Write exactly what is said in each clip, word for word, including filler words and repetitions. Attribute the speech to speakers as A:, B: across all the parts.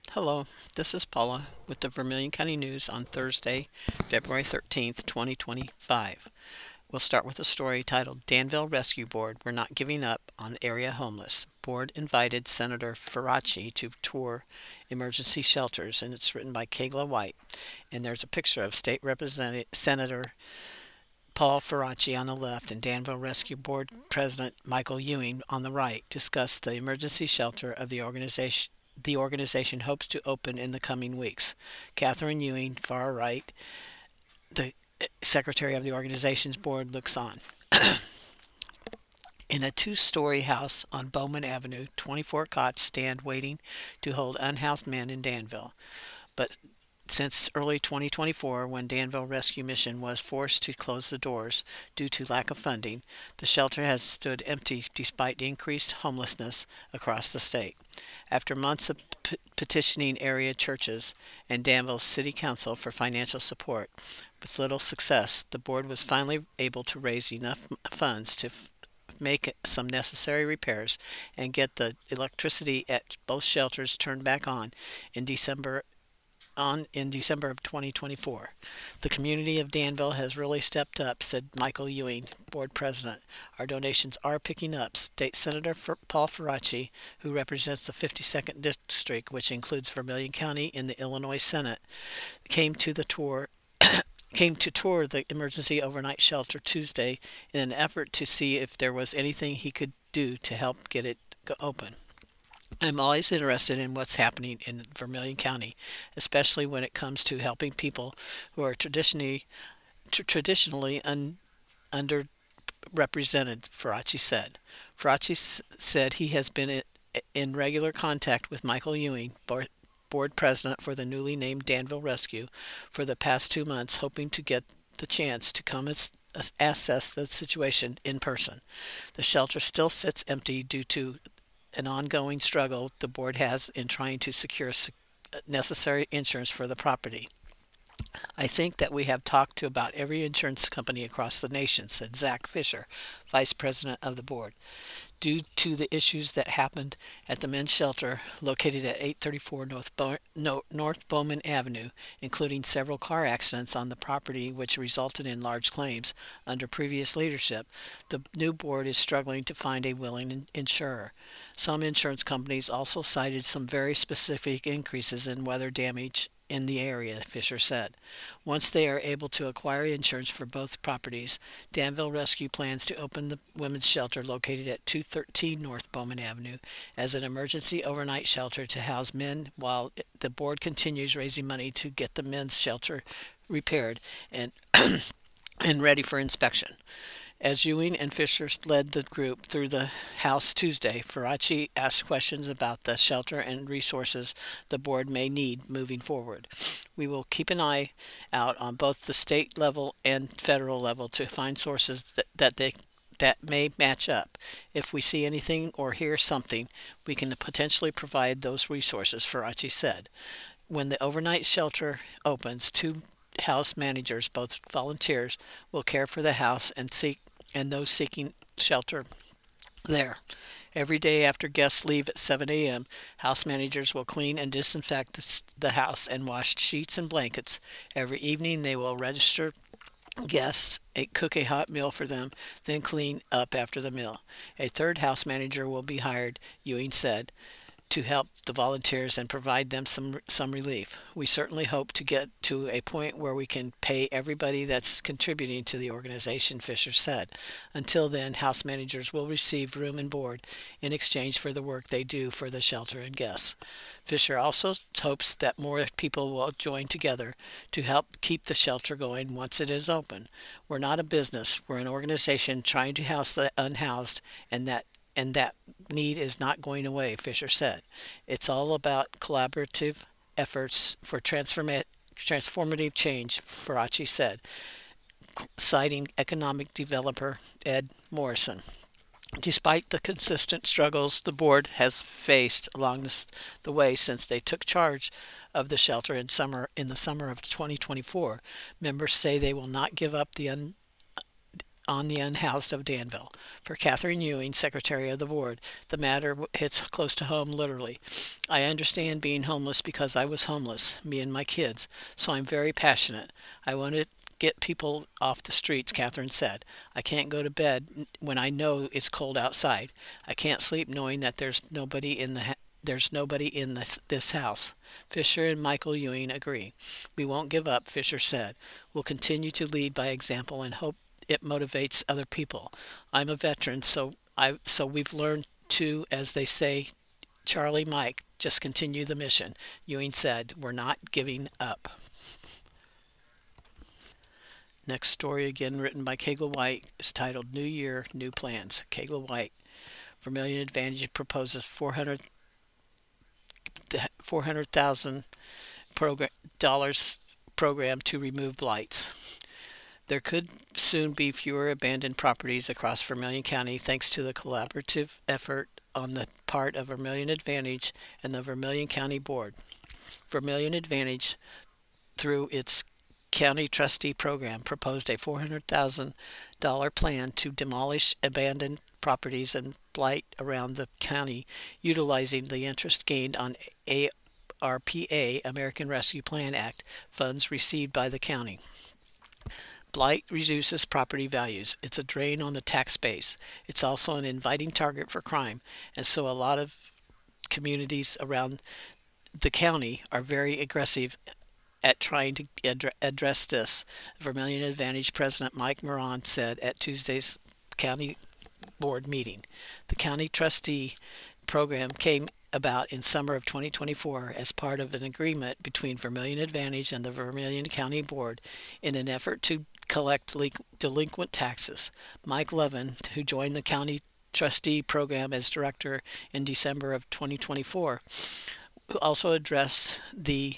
A: Hello, this is Paula with the Vermilion County News on Thursday, February thirteenth, twenty twenty-five. We'll start with a story titled Danville Rescue Board, We're Not Giving Up on Area Homeless. Board invited Senator Faraci to tour emergency shelters, and it's written by Kayla White. And there's a picture of State Representative Senator Paul Faraci on the left and Danville Rescue Board President Michael Ewing on the right discussed the emergency shelter of the organization the organization hopes to open in the coming weeks. Catherine Ewing, far right, the secretary of the organization's board, looks on. In a two-story house on Bowman Avenue, twenty-four cots stand waiting to hold unhoused men in Danville. But since early twenty twenty-four, when Danville Rescue Mission was forced to close the doors due to lack of funding, the shelter has stood empty despite increased homelessness across the state. After months of p- petitioning area churches and Danville's City Council for financial support, with little success, the board was finally able to raise enough funds to f- make some necessary repairs and get the electricity at both shelters turned back on in December on in December of twenty twenty-four. The community of Danville has really stepped up, said Michael Ewing, board president. Our donations are picking up. State Senator Paul Faraci, who represents the fifty-second District, which includes Vermilion County in the Illinois Senate, came to the tour came to tour the emergency overnight shelter Tuesday in an effort to see if there was anything he could do to help get it open. I'm always interested in what's happening in Vermilion County, especially when it comes to helping people who are traditionally tr- traditionally un- underrepresented, Faraci said. Faraci s- said he has been in, in regular contact with Michael Ewing, board, board president for the newly named Danville Rescue, for the past two months, hoping to get the chance to come as, as assess the situation in person. The shelter still sits empty due to an ongoing struggle the board has in trying to secure necessary insurance for the property. I think that we have talked to about every insurance company across the nation, said Zach Fisher, vice president of the board. Due to the issues that happened at the men's shelter located at eight thirty-four North, Bo- no, North Bowman Avenue, including several car accidents on the property which resulted in large claims under previous leadership, the new board is struggling to find a willing insurer. Some insurance companies also cited some very specific increases in weather damage in the area, Fisher said. Once they are able to acquire insurance for both properties, Danville Rescue plans to open the women's shelter located at two thirteen North Bowman Avenue as an emergency overnight shelter to house men while the board continues raising money to get the men's shelter repaired and and ready for inspection. As Ewing and Fisher led the group through the house Tuesday, Faraci asked questions about the shelter and resources the board may need moving forward. We will keep an eye out on both the state level and federal level to find sources that, that they that may match up. If we see anything or hear something, we can potentially provide those resources, Faraci said. When the overnight shelter opens, two house managers, both volunteers, will care for the house and seek and those seeking shelter there. Every day after guests leave at seven a.m., house managers will clean and disinfect the house and wash sheets and blankets. Every evening they will register guests, cook a hot meal for them, then clean up after the meal. A third house manager will be hired, Ewing said, to help the volunteers and provide them some some relief. We certainly hope to get to a point where we can pay everybody that's contributing to the organization, Fisher said. Until then, house managers will receive room and board in exchange for the work they do for the shelter and guests. Fisher also hopes that more people will join together to help keep the shelter going once it is open. We're not a business, we're an organization trying to house the unhoused, and that and that need is not going away, Fisher said. It's all about collaborative efforts for transforma- transformative change, Faraci said, citing economic developer Ed Morrison. Despite the consistent struggles the board has faced along this, the way since they took charge of the shelter in summer in the summer of twenty twenty-four, members say they will not give up the un, on the unhoused of Danville. For Catherine Ewing, secretary of the board, the matter hits close to home literally. I understand being homeless because I was homeless, me and my kids, so I'm very passionate. I want to get people off the streets, Catherine said. I can't go to bed when I know it's cold outside. I can't sleep knowing that there's nobody in the ha- there's nobody in this, this house. Fisher and Michael Ewing agree. We won't give up, Fisher said. We'll continue to lead by example and hope it motivates other people. I'm a veteran, so I so we've learned to, as they say, Charlie Mike, just continue the mission. Ewing said, we're not giving up. Next story, again written by Kegel White, is titled New Year, New Plans. Kegel White, Vermilion Advantage proposes four hundred thousand dollars program to remove blights. There could soon be fewer abandoned properties across Vermilion County thanks to the collaborative effort on the part of Vermilion Advantage and the Vermilion County Board. Vermilion Advantage, through its County Trustee Program, proposed a four hundred thousand dollars plan to demolish abandoned properties and blight around the county, utilizing the interest gained on A R P A, American Rescue Plan Act, funds received by the county. Blight reduces property values. It's a drain on the tax base. It's also an inviting target for crime, and so a lot of communities around the county are very aggressive at trying to ad- address this. Vermilion Advantage President Mike Moran said at Tuesday's county board meeting. The county trustee program came about in summer of twenty twenty-four as part of an agreement between Vermilion Advantage and the Vermilion County Board in an effort to collect delinquent taxes. Mike Levin, who joined the county trustee program as director in December of twenty twenty-four, also addressed the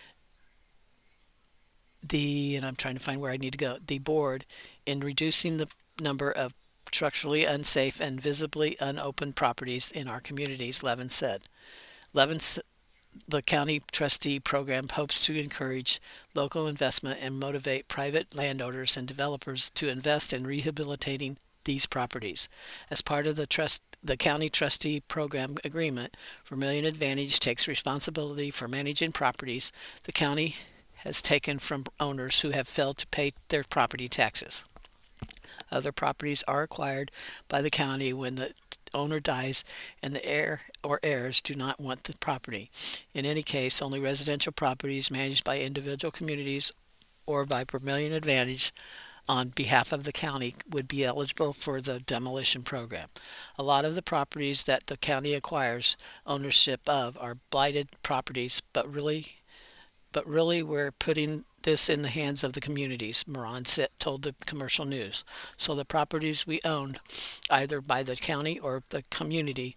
A: the and I'm trying to find where I need to go the board in reducing the number of structurally unsafe and visibly unopened properties in our communities, Levin said. Levin, the county trustee program hopes to encourage local investment and motivate private landowners and developers to invest in rehabilitating these properties. As part of the trust the county trustee program agreement, Vermilion Advantage takes responsibility for managing properties the county has taken from owners who have failed to pay their property taxes. Other properties are acquired by the county when the owner dies and the heir or heirs do not want the property. In any case, only residential properties managed by individual communities or by Vermilion Advantage on behalf of the county would be eligible for the demolition program. A lot of the properties that the county acquires ownership of are blighted properties, but really But really, we're putting this in the hands of the communities, Moran said, told the Commercial News. So the properties we own, either by the county or the community,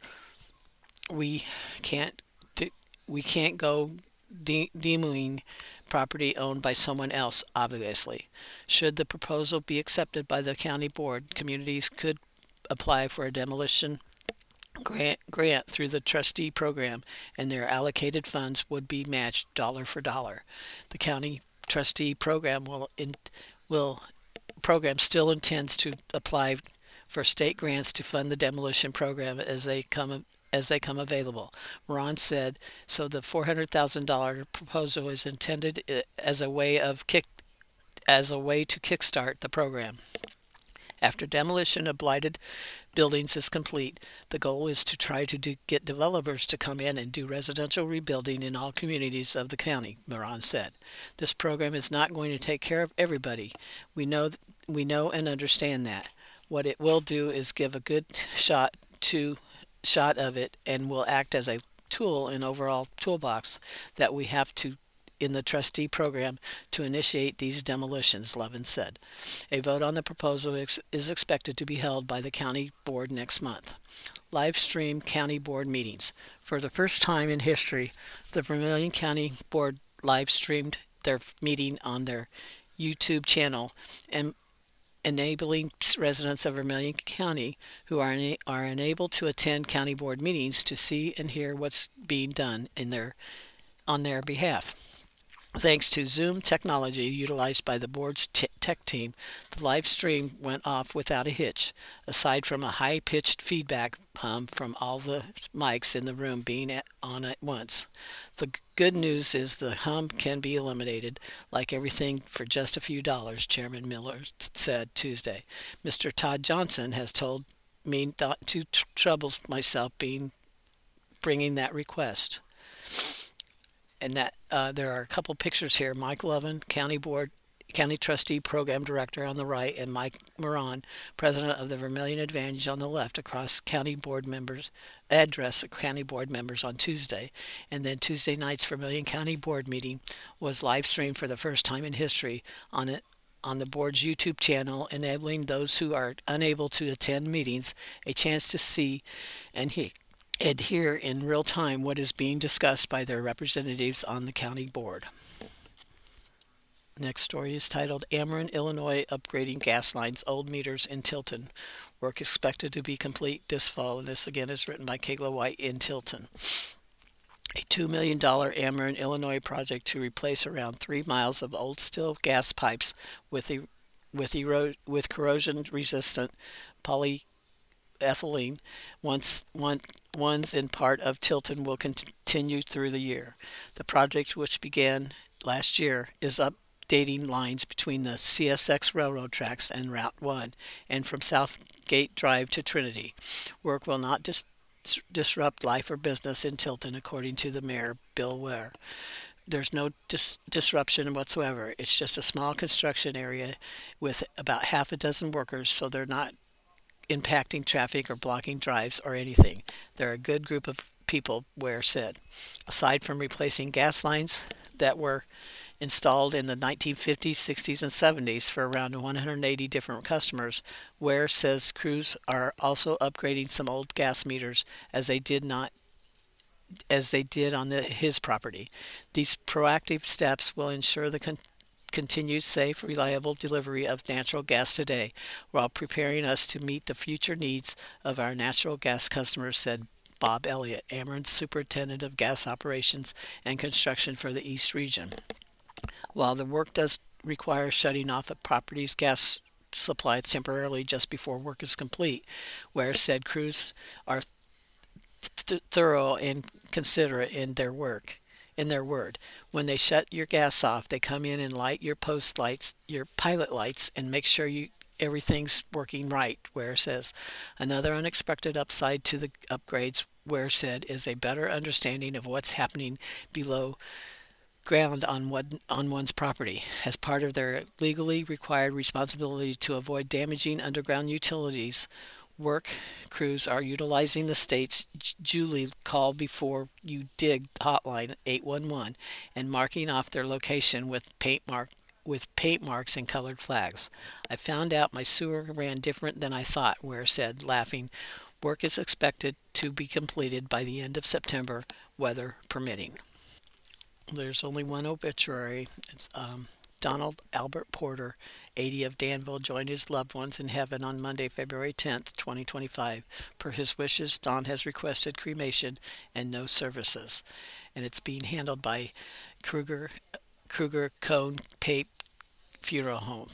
A: we can't we can't go de- demoing property owned by someone else, obviously. Should the proposal be accepted by the county board, communities could apply for a demolition grant grant through the trustee program, and their allocated funds would be matched dollar for dollar. The county trustee program will in, will program still intends to apply for state grants to fund the demolition program as they come as they come available. Moran said, so the four hundred thousand dollars proposal is intended as a way of kick as a way to kickstart the program. After demolition of blighted buildings is complete, the goal is to try to do, get developers to come in and do residential rebuilding in all communities of the county, Moran said. This program is not going to take care of everybody. We know we know and understand that. What it will do is give a good shot to shot of it and will act as a tool in overall toolbox that we have to in the trustee program to initiate these demolitions, Levin said. A vote on the proposal is, is expected to be held by the county board next month. Live stream county board meetings. For the first time in history, the Vermilion County Board live streamed their meeting on their YouTube channel and enabling residents of Vermilion County who are una- are unable to attend county board meetings to see and hear what's being done in their on their behalf. Thanks to Zoom technology utilized by the board's t- tech team, the live stream went off without a hitch, aside from a high pitched feedback hum from all the mics in the room being at- on at once. The g- good news is the hum can be eliminated, like everything, for just a few dollars, Chairman Miller s- said Tuesday. Mister Todd Johnson has told me not to tr- trouble myself being bringing that request. And that uh, there are a couple pictures here. Mike Lovin, County Board, County Trustee Program Director on the right, and Mike Moran, President of the Vermilion Advantage on the left, across County Board members address County Board members on Tuesday. And then Tuesday night's Vermilion County Board meeting was live streamed for the first time in history on it on the board's YouTube channel, enabling those who are unable to attend meetings a chance to see and hear adhere in real time what is being discussed by their representatives on the county board. Next story is titled Ameren, Illinois upgrading gas lines, old meters in Tilton. Work expected to be complete this fall, and this again is written by Kayla White in Tilton. A two million dollars Ameren, Illinois project to replace around three miles of old steel gas pipes with, e- with, ero- with corrosion resistant poly ethylene once one, ones in part of Tilton will continue through the year. The project, which began last year, is updating lines between the C S X railroad tracks and Route one and from Southgate Drive to Trinity. Work will not dis- disrupt life or business in Tilton, according to the mayor, Bill Ware. There's no dis- disruption whatsoever. It's just a small construction area with about half a dozen workers, so they're not impacting traffic or blocking drives or anything. They're a good group of people, Ware said. Aside from replacing gas lines that were installed in the nineteen fifties, sixties, and seventies for around one hundred eighty different customers, Ware says crews are also upgrading some old gas meters as they did not as they did on the, his property. These proactive steps will ensure the con- continued safe, reliable delivery of natural gas today, while preparing us to meet the future needs of our natural gas customers, said Bob Elliott, Ameren's Superintendent of Gas Operations and Construction for the East Region. While the work does require shutting off a property's gas supply temporarily just before work is complete, Ware said crews are th- thorough and considerate in their work. In their word, when they shut your gas off, they come in and light your post lights, your pilot lights, and make sure you everything's working right. Ware says another unexpected upside to the upgrades, Ware said, is a better understanding of what's happening below ground on one, on one's property. As part of their legally required responsibility to avoid damaging underground utilities, work crews are utilizing the state's Julie call before you dig hotline eight one one and marking off their location with paint mark with paint marks and colored flags. I found out my sewer ran different than I thought, Ware said, laughing. Work is expected to be completed by the end of September, weather permitting. There's only one obituary. It's um, Donald Albert Porter, eighty, of Danville, joined his loved ones in heaven on Monday, February tenth, twenty twenty-five. Per his wishes, Don has requested cremation and no services, and it's being handled by Kruger Kruger Cone Pape Funeral Home.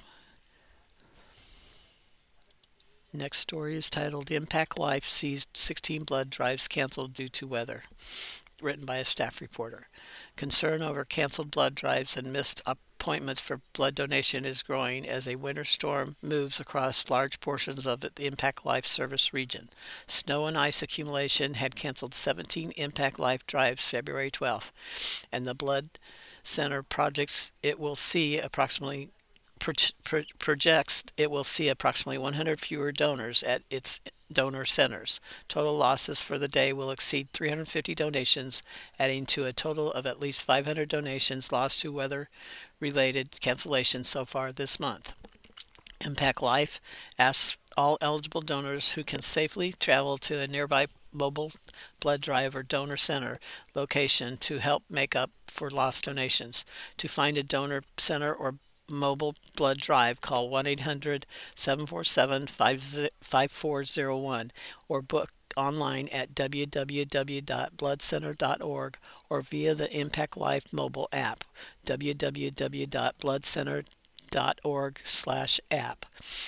A: Next story is titled Impact Life Sees sixteen Blood Drives Canceled Due to Weather, written by a staff reporter. Concern over canceled blood drives and missed appointments for blood donation is growing as a winter storm moves across large portions of the Impact Life service region. Snow and ice accumulation had canceled seventeen Impact Life drives February twelfth, and the blood center projects it will see approximately projects it will see approximately one hundred fewer donors at its donor centers. Total losses for the day will exceed three hundred fifty donations, adding to a total of at least five hundred donations lost to weather-related cancellations so far this month. Impact Life asks all eligible donors who can safely travel to a nearby mobile blood drive or donor center location to help make up for lost donations. To find a donor center or mobile blood drive, call one eight hundred, seven four seven, five four zero one or book online at w w w dot blood center dot org or via the Impact Life mobile app, w w w dot blood center dot org slash app.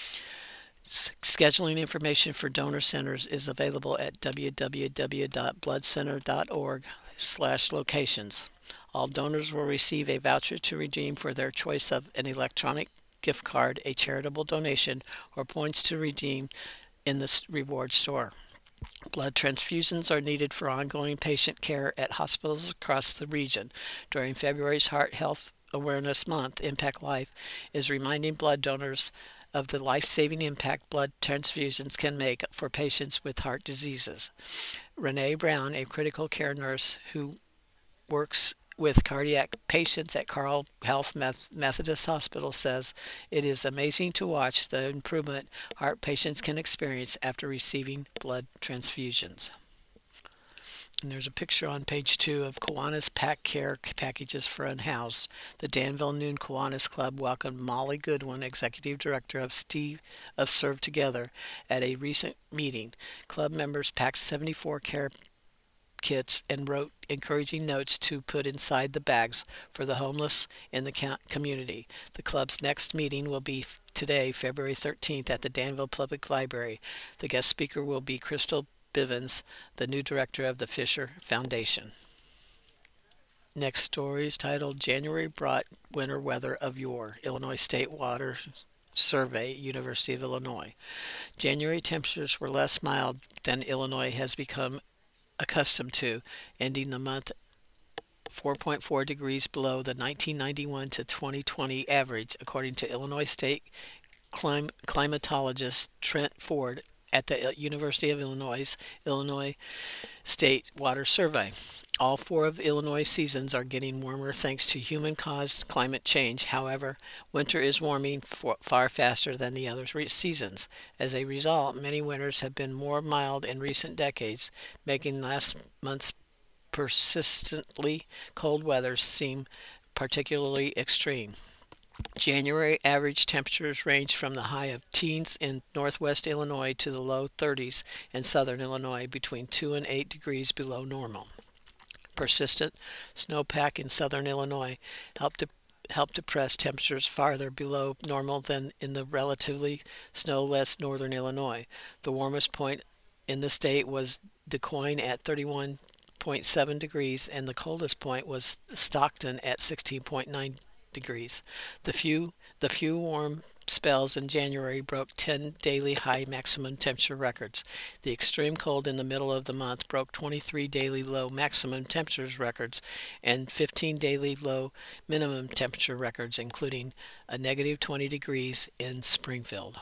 A: Scheduling information for donor centers is available at w w w dot blood center dot org slash locations. All donors will receive a voucher to redeem for their choice of an electronic gift card, a charitable donation, or points to redeem in the reward store. Blood transfusions are needed for ongoing patient care at hospitals across the region. During February's Heart Health Awareness Month, Impact Life is reminding blood donors of the life-saving impact blood transfusions can make for patients with heart diseases. Renee Brown, a critical care nurse who works with cardiac patients at Carle Health Methodist Hospital, says it is amazing to watch the improvement heart patients can experience after receiving blood transfusions. And there's a picture on page two of Kiwanis Pack Care packages for unhoused. The Danville Noon Kiwanis Club welcomed Molly Goodwin, executive director of Steve of Serve Together, at a recent meeting. Club members packed seventy-four care kits and wrote encouraging notes to put inside the bags for the homeless in the community. The club's next meeting will be today, February thirteenth, at the Danville Public Library. The guest speaker will be Crystal Bivens, the new director of the Fisher Foundation. Next story is titled January Brought Winter Weather of Yore, Illinois State Water Survey, University of Illinois. January temperatures were less mild than Illinois has become accustomed to, ending the month four point four degrees below the nineteen ninety-one to twenty twenty average, according to Illinois State clim- climatologist Trent Ford at the University of Illinois' Illinois State Water Survey. All four of the Illinois seasons are getting warmer thanks to human-caused climate change. However, winter is warming for, far faster than the other seasons. As a result, many winters have been more mild in recent decades, making last month's persistently cold weather seem particularly extreme. January average temperatures range from the high of teens in northwest Illinois to the low thirties in southern Illinois, between two and eight degrees below normal. Persistent snowpack in southern Illinois helped to help depress temperatures farther below normal than in the relatively snowless northern Illinois. The warmest point in the state was DuQuoin at thirty-one point seven degrees, and the coldest point was Stockton at sixteen point nine degrees. The few the few warm spells in January broke ten daily high maximum temperature records. The extreme cold in the middle of the month broke twenty-three daily low maximum temperatures records and fifteen daily low minimum temperature records, including a negative twenty degrees in Springfield.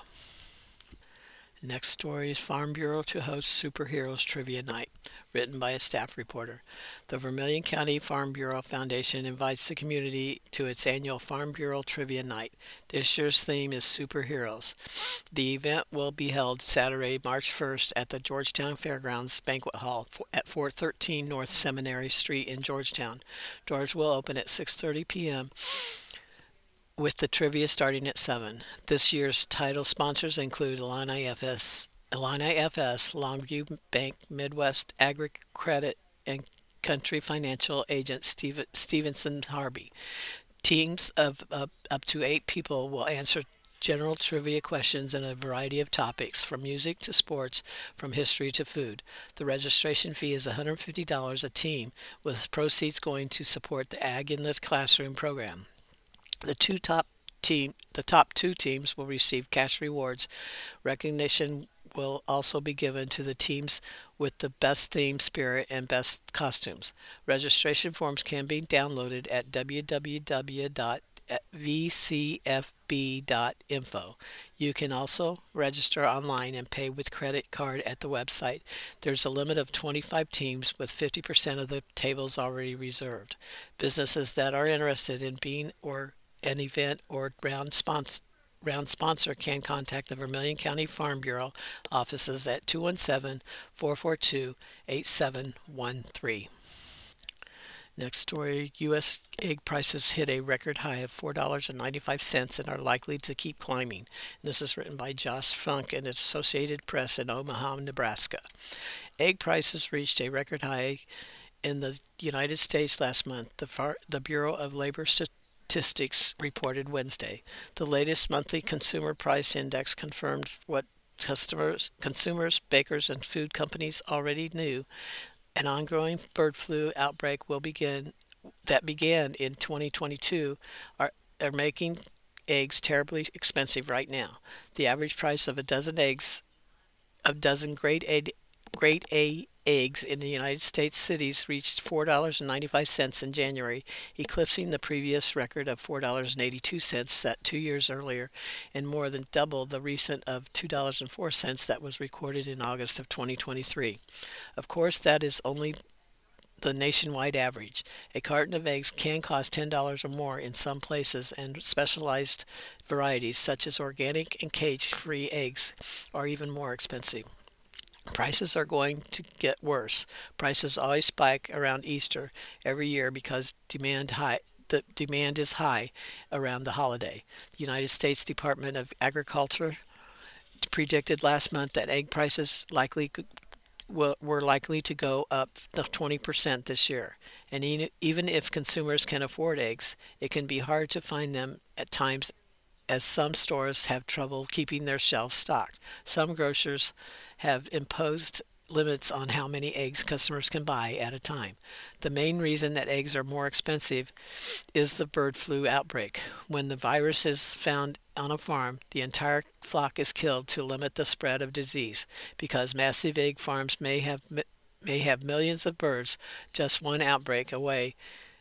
A: Next story is Farm Bureau to host Superheroes Trivia Night, written by a staff reporter. The Vermilion County Farm Bureau Foundation invites the community to its annual Farm Bureau Trivia Night. This year's theme is Superheroes. The event will be held Saturday, March first at the Georgetown Fairgrounds Banquet Hall at four thirteen North Seminary Street in Georgetown. Doors will open at six thirty p.m. with the trivia starting at seven. This year's title sponsors include Illini F S, Illini F S, Longview Bank, Midwest Agri Credit, and Country Financial agent Steve, Stevenson Harvey. Teams of uh, up to eight people will answer general trivia questions in a variety of topics, from music to sports, from history to food. The registration fee is one hundred fifty dollars a team, with proceeds going to support the Ag in the Classroom program. The two top team, the top two teams will receive cash rewards. Recognition will also be given to the teams with the best theme, spirit, and best costumes. Registration forms can be downloaded at w w w dot v c f b dot info. You can also register online and pay with credit card at the website. There's a limit of twenty-five teams, with fifty percent of the tables already reserved. Businesses that are interested in being or an event or round sponsor, round sponsor can contact the Vermilion County Farm Bureau offices at two one seven, four four two, eight seven one three. Next story, U S egg prices hit a record high of four dollars and ninety-five cents and are likely to keep climbing. This is written by Josh Funk and Associated Press in Omaha, Nebraska. Egg prices reached a record high in the United States last month, the, Far- the Bureau of Labor Statistics reported Wednesday. The latest monthly consumer price index confirmed what customers, consumers, bakers, and food companies already knew. An ongoing bird flu outbreak will begin that began in twenty twenty-two are, are making eggs terribly expensive right now. The average price of a dozen eggs, a dozen grade A, grade A eggs in the United States cities reached four dollars and ninety-five cents in January, eclipsing the previous record of four dollars and eighty-two cents set two years earlier and more than double the recent of two dollars and four cents that was recorded in August of twenty twenty-three. Of course, that is only the nationwide average. A carton of eggs can cost ten dollars or more in some places, and specialized varieties such as organic and cage-free eggs are even more expensive. Prices are going to get worse. Prices always spike around Easter every year because demand high the demand is high around the holiday. The United States Department of Agriculture predicted last month that egg prices likely were likely to go up twenty percent this year. And even if consumers can afford eggs, it can be hard to find them at times as some stores have trouble keeping their shelves stocked. Some grocers have imposed limits on how many eggs customers can buy at a time. The main reason that eggs are more expensive is the bird flu outbreak. When the virus is found on a farm, the entire flock is killed to limit the spread of disease. Because massive egg farms may have may have millions of birds, just one outbreak away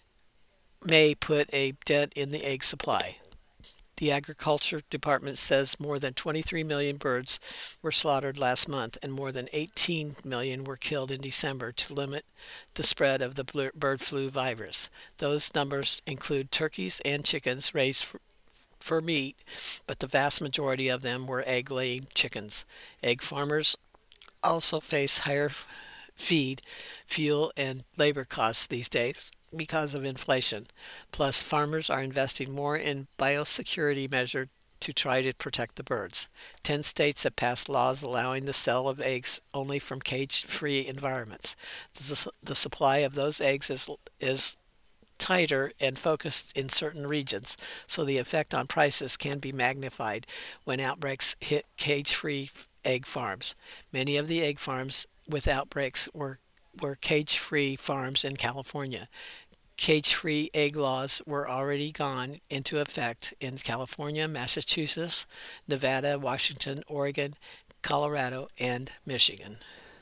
A: may put a dent in the egg supply. The Agriculture Department says more than twenty-three million birds were slaughtered last month and more than eighteen million were killed in December to limit the spread of the bird flu virus. Those numbers include turkeys and chickens raised for, for meat, but the vast majority of them were egg-laying chickens. Egg farmers also face higher feed, fuel, and labor costs these days because of inflation. Plus, farmers are investing more in biosecurity measures to try to protect the birds. Ten states have passed laws allowing the sale of eggs only from cage-free environments. The, the supply of those eggs is, is tighter and focused in certain regions, so the effect on prices can be magnified when outbreaks hit cage-free egg farms. Many of the egg farms with outbreaks were were cage-free farms in California. Cage-free egg laws were already gone into effect in California, Massachusetts, Nevada, Washington, Oregon, Colorado, and Michigan.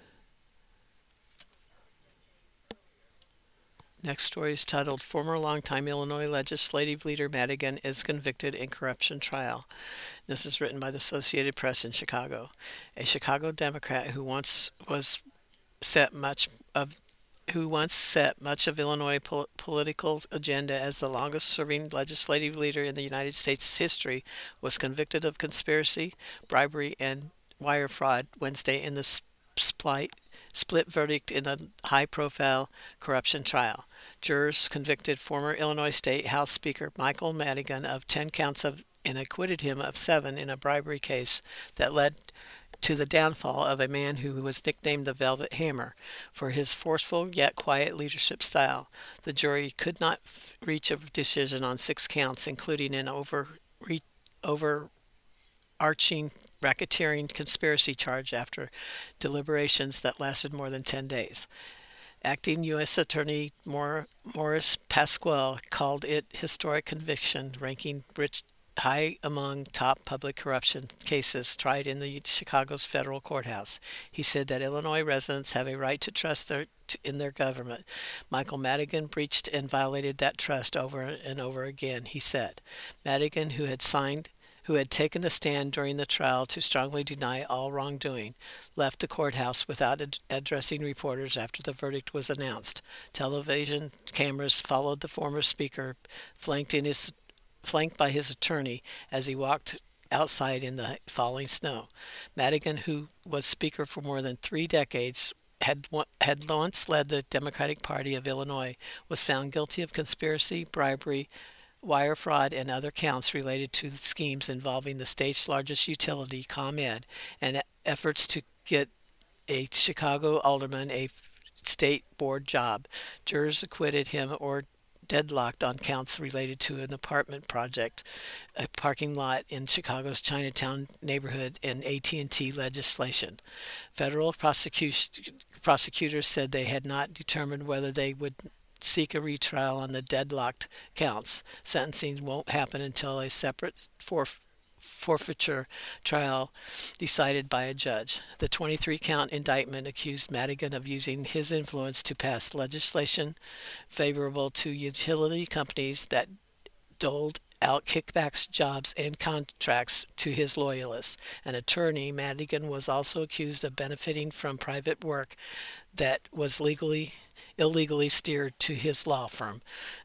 A: Next story is titled, Former Longtime Illinois Legislative Leader Madigan is Convicted in Corruption Trial. This is written by the Associated Press in Chicago. A Chicago Democrat who once was set much of who once set much of Illinois pol- political agenda as the longest-serving legislative leader in the United States history, was convicted of conspiracy, bribery, and wire fraud Wednesday in the split, split verdict in a high-profile corruption trial. Jurors convicted former Illinois State House Speaker Michael Madigan of ten counts of and acquitted him of seven in a bribery case that led to the downfall of a man who was nicknamed the Velvet Hammer for his forceful yet quiet leadership style. The jury could not f- reach a decision on six counts, including an over, re- overarching racketeering conspiracy charge after deliberations that lasted more than ten days. Acting U S Attorney Morris Pasquale called it historic conviction, ranking Rich high among top public corruption cases tried in the Chicago's federal courthouse. He said that Illinois residents have a right to trust their, in their government. Michael Madigan breached and violated that trust over and over again, he said. Madigan, who had signed who had taken the stand during the trial to strongly deny all wrongdoing, left the courthouse without ad- addressing reporters after the verdict was announced. Television cameras followed the former speaker, flanked in his flanked by his attorney as he walked outside in the falling snow. Madigan, who was speaker for more than three decades, had had once led the Democratic Party of Illinois, was found guilty of conspiracy, bribery, wire fraud, and other counts related to the schemes involving the state's largest utility, ComEd, and efforts to get a Chicago alderman a state board job. Jurors acquitted him or deadlocked on counts related to an apartment project, a parking lot in Chicago's Chinatown neighborhood, and A T and T legislation. Federal prosecution, prosecutors said they had not determined whether they would seek a retrial on the deadlocked counts. Sentencing won't happen until a separate forf- forfeiture trial decided by a judge. The twenty-three count indictment accused Madigan of using his influence to pass legislation favorable to utility companies that doled out kickbacks, jobs, and contracts to his loyalists. An attorney, Madigan was also accused of benefiting from private work that was legally illegally steered to his law firm.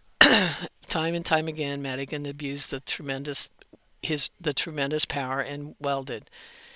A: Time and time again, Madigan abused the tremendous his the tremendous power and welded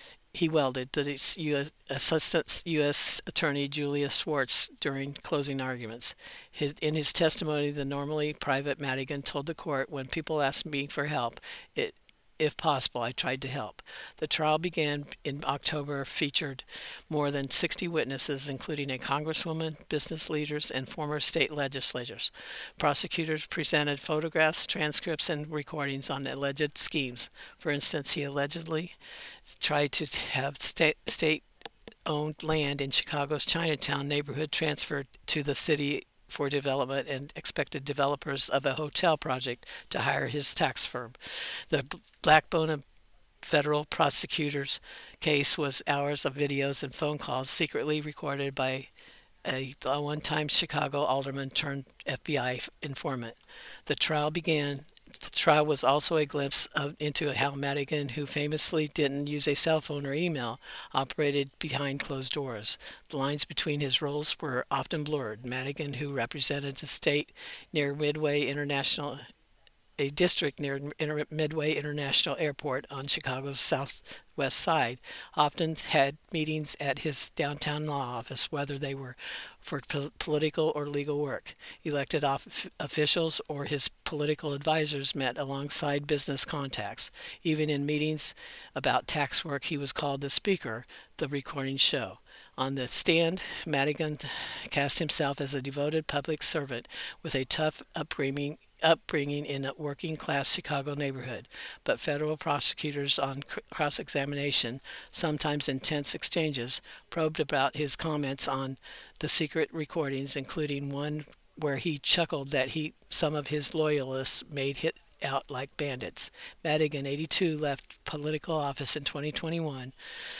A: he welded the U S Assistant U S Attorney Julia Schwartz during closing arguments. His, in his testimony, the normally private Madigan told the court, "When people asked me for help, it if possible, I tried to help." The trial began in October, featured more than sixty witnesses, including a congresswoman, business leaders, and former state legislators. Prosecutors presented photographs, transcripts, and recordings on alleged schemes. For instance, he allegedly tried to have state, state owned land in Chicago's Chinatown neighborhood transferred to the city for development and expected developers of a hotel project to hire his tax firm. The Blackbone federal prosecutor's case was hours of videos and phone calls secretly recorded by a one-time Chicago alderman turned F B I informant. The trial began The trial was also a glimpse of, into how Madigan, who famously didn't use a cell phone or email, operated behind closed doors. The lines between his roles were often blurred. Madigan, who represented the state near Midway International a district near Midway International Airport on Chicago's southwest side, often had meetings at his downtown law office, whether they were for po- political or legal work. Elected off- officials or his political advisors met alongside business contacts. Even in meetings about tax work, he was called the speaker, the recordings show. On the stand, Madigan cast himself as a devoted public servant with a tough upbringing, upbringing in a working-class Chicago neighborhood. But federal prosecutors on cross-examination, sometimes intense exchanges, probed about his comments on the secret recordings, including one where he chuckled that he some of his loyalists made hit out like bandits. Madigan, eighty-two, left political office in twenty twenty-one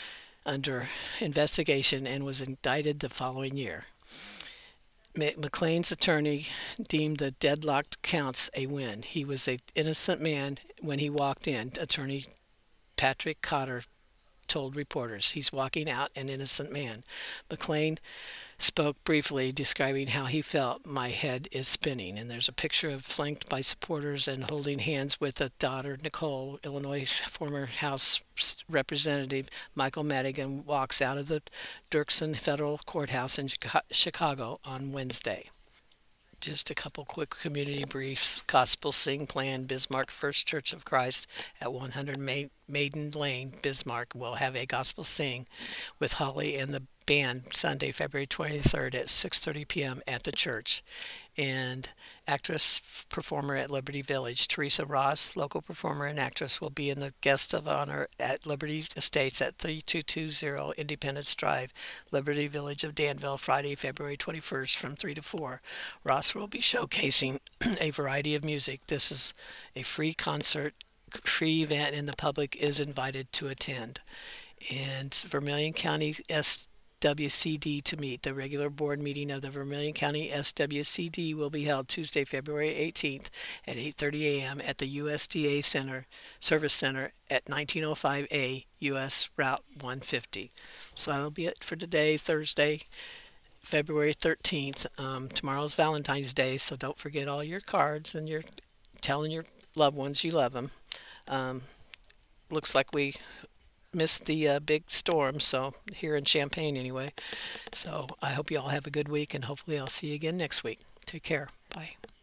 A: under investigation and was indicted the following year. McLean's attorney deemed the deadlocked counts a win. He was an innocent man when he walked in, attorney Patrick Cotter told reporters. He's walking out an innocent man. McLean spoke briefly, describing how he felt. "My head is spinning." And there's a picture of flanked by supporters and holding hands with a daughter, Nicole. Illinois former House Representative Michael Madigan walks out of the Dirksen Federal Courthouse in Chicago on Wednesday. Just a couple quick community briefs. Gospel Sing Plan, Bismarck First Church of Christ at one hundred Maiden Lane, Bismarck, will have a gospel sing with Holly and the band Sunday, February twenty-third at six thirty p.m. at the church. And actress performer at Liberty Village, Teresa Ross, local performer and actress, will be in the guest of honor at Liberty Estates at thirty-two twenty Independence Drive, Liberty Village of Danville, Friday, February twenty-first from three to four. Ross will be showcasing a variety of music. This is a free concert, free event, and the public is invited to attend. And Vermilion County S. W C D to meet. The regular board meeting of the Vermilion County S W C D will be held Tuesday, February eighteenth at eight thirty a.m. at the U S D A Center Service Center at nineteen oh five A U S Route one fifty. So that'll be it for today, Thursday, February thirteenth. Um, tomorrow's Valentine's Day, so don't forget all your cards and you're telling your loved ones you love them. Um, looks like we missed the uh, big storm, so here in Champaign anyway. So I hope you all have a good week, and hopefully I'll see you again next week. Take care. Bye.